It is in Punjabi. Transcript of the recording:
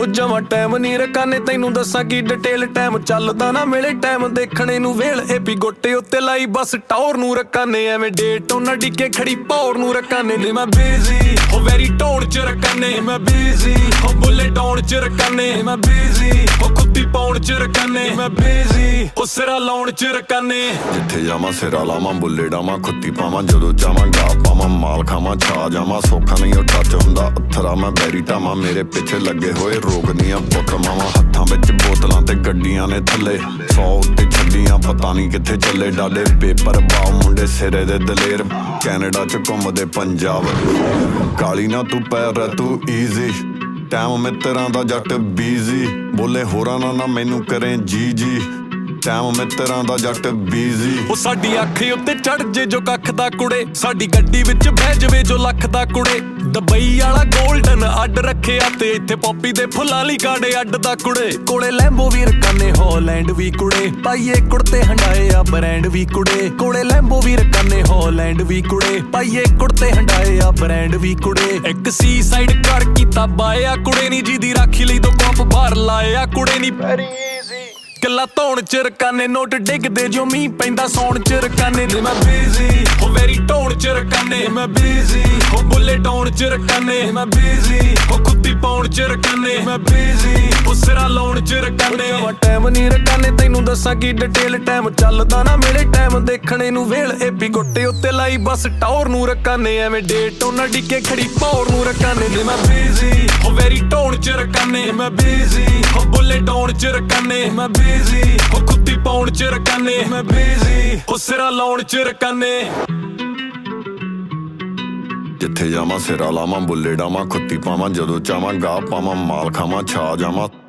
ਜਮਾ ਟਾਈਮ ਨੀ ਰਕਾਨੇ ਤੈਨੂੰ ਦੱਸਾਂ ਕੀ ਡਿਟੇਲ ਟਾਈਮ ਚੱਲਦਾ ਨਾ ਮਿਲੇ ਟਾਈਮ ਦੇਖਣੇ ਨੂੰ ਵੇਲ ਏਪੀ ਗੋਟੇ ਉੱਤੇ ਲਾਈ ਬਸ ਟੌਰ ਨੂੰ ਰਕਾਨੇ ਐਵੇਂ ਡੇਟ ਉਹਨਾਂ ਡਿੱਕੇ ਖੜੀ ਪੌਰ ਨੂੰ ਰਕਾਨੇ ਨੇ ਮੈਂ ਬਿਜ਼ੀ ਹੋ ਵੈਰੀ ਟੌਰ ਚ ਰਕਾਨੇ ਮੈਂ ਬਿਜ਼ੀ ਹੋ ਬੁੱਲੇ ਡਾਉਣ ਚ ਰਕਾਨੇ ਮੈਂ ਬਿਜ਼ੀ ਹੋ ਕੁੱਤੀ ਪਾਉਣ ਚ ਰਕਾਨੇ ਮੈਂ ਬਿਜ਼ੀ ਹੋ ਸਿਰਾ ਲਾਉਣ ਚ ਰਕਾਨੇ ਜਿੱਥੇ ਜਾਵਾਂ ਸਿਰਾ ਲਾਵਾਂ ਬੁੱਲੇ ਡਾਵਾਂ ਖੁੱਤੀ ਪਾਵਾਂ ਜਦੋਂ ਚਾਵਾਂ ਗਾ ਪਾਵਾਂ ਮਾਲ ਖਾਵਾਂ ਛਾ ਜਾਵਾਂ ਸੌਖਾ ਨਹੀਂ ਉਹ ਟੱਚ ਹੁੰਦਾ ਅੱਥਰਾ ਮੈਂ ਬੈਰੀ ਟਾਵਾਂ ਮੇਰੇ ਪਿੱਛੇ ਲੱਗੇ ਹੋਏ ਰੋਕਦੀਆਂ ਪੁੱਤ ਮਾਵਾਂ ਹੱਥਾਂ ਵਿੱਚ ਬੋਤਲਾਂ ਤੇ ਗੱਡੀਆਂ ਨੇ ਥੱਲੇ 100 ਉੱਤੇ ਛੱਡੀਆਂ ਪਤਾ ਨਹੀਂ ਕਿੱਥੇ ਚੱਲੇ ਡਾਲੇ ਪੇਪਰ ਬਾਉ ਮੁੰਡੇ ਸਿਰੇ ਦੇ ਦਲੇਰ ਕੈਨੇਡਾ ਚ ਘੁੰਮਦੇ ਪੰਜਾਬ ਕਾਲੀ ਨਾ ਤੂੰ ਪੈਰ ਤੂੰ ਈਜ਼ੀ ਟਾਈਮ ਮਿੱਤਰਾਂ ਦਾ ਜੱਟ ਬੀਜ਼ੀ ਬੋਲੇ ਹੋਰਾਂ ਨਾ ਮੈਨੂੰ ਕਰੇ ਜੀ ਜੀ ਟਾਈਮ ਮਿੱਤਰਾਂ ਦਾ ਜੱਟ ਬੀਜ਼ੀ ਉਹ ਸਾਡੀ ਅੱਖ ਉੱਤੇ ਚੜ ਜੇ ਜੋ ਕੱਖ ਦਾ ਕੁੜੇ ਸਾਡੀ ਗੱਡੀ ਵਿੱਚ ਬਹਿ ਜਵੇ ਜੋ ਲੱਖ ਦਾ ਕੁੜੇ ਦੁਬਈ ਵਾਲਾ 골ਡਨ ਅੱਡ ਰੱਖਿਆ ਤੇ ਇੱਥੇ ਪੋਪੀ ਦੇ ਫੁੱਲਾਂ ਲਈ ਕਾੜੇ ਅੱਡ ਦਾ ਕੁੜੇ ਕੋਲੇ ਲੈਂਬੋ ਵੀਰ ਕਾਨੇ ਹਾਲੈਂਡ ਵੀ ਕੁੜੇ ਪਾਈਏ ਕੁੜਤੇ ਹੰਡਾਏ ਆ ਬ੍ਰਾਂਡ ਵੀ ਕੁੜੇ ਕੋਲੇ ਲੈਂਬੋ ਵੀਰ ਕਾਨੇ ਹਾਲੈਂਡ ਵੀ ਕੁੜੇ ਪਾਈਏ ਕੁੜਤੇ ਹੰਡਾਏ ਆ ਬ੍ਰਾਂਡ ਵੀ ਕੁੜੇ ਇੱਕ ਸੀ ਸਾਈਡ ਕਰ ਕੀਤਾ ਬਾਇਆ ਕੁੜੇ ਨੀ ਜਿਹਦੀ ਰਾਖੀ ਲਈ ਦੋ ਪੰਪ ਬਾਹਰ ਲਾਇਆ ਕੁੜੇ ਨੀ ਪੈਰੀ ਕੱਲਾ ਧੌਣ ਚ ਰਕਾਨੇ ਨੋਟ ਡਿੱਗਦੇ ਜੋ ਮੀਂਹ ਪੈਂਦਾ ਸੌਣ ਚ ਰਕਾਨੇ ਨੇ ਮੈਂ ਬਿਜ਼ੀ ਹੋ ਵੈਰੀ ਟੌਰ ਚ ਰਕਾਨੇ ਮੈਂ ਬਿਜ਼ੀ ਹੋ ਬੁੱਲੇ ਡਾਉਣ ਚ ਰਕਾਨੇ ਮੈਂ ਬਿਜ਼ੀ ਹੋ ਕੁੱਤੀ ਪਾਉਣ ਚ ਰਕਾਨੇ ਮੈਂ ਬਿਜ਼ੀ ਹੋ ਸਿਰਾ ਲਾਉਣ ਚ ਰਕਾਨੇ ਟਾਈਮ ਨੀ ਰਕਾਨੇ ਤੈਨੂੰ ਦੱਸਾਂ ਕੀ ਡਿਟੇਲ ਟਾਈਮ ਚੱਲਦਾ ਨਾ ਮਿਲੇ ਟਾਈਮ ਦੇਖਣੇ ਨੂੰ ਵੇਲ ਏਪੀ ਗੋਟੇ ਉੱਤੇ ਲਾਈ ਬਸ ਟੌਰ ਨੂੰ ਰਕਾਨੇ ਐਵੇਂ ਡੇਟ ਉਹਨਾਂ ਡਿੱਕੇ ਖੜੀ ਪੌਰ ਨੂੰ ਰਕਾਨੇ ਨੇ ਮੈਂ ਬਿਜ਼ੀ ਹੋ ਵੈਰੀ ਟੌਰ ਚ ਰਕਾਨੇ ਮੈਂ ਬਿਜ਼ੀ ਹੋ ਬੁੱਲੇ ਡਾਉਣ ਚ ਰਕਾਨੇ ਮੈਂ ਬਿਜ਼ੀ ਹੋ ਕੁੱਤੀ ਪਾਉਣ ਚ ਰਕਾਨੇ ਮੈਂ ਬਿਜ਼ੀ ਹੋ ਸਿਰਾ ਲਾਉਣ ਚ ਰਕਾਨੇ ਜਿੱਥੇ ਜਾਵਾਂ ਸਿਰਾ ਲਾਵਾਂ ਬੁੱਲੇ ਡਾਵਾਂ ਖੁੱਤੀ ਪਾਵਾਂ ਜਦੋਂ ਚਾਵਾਂ ਗਾ ਪਾਵਾਂ ਮਾਲ ਖਾਵਾਂ ਛਾ ਜਾਵਾਂ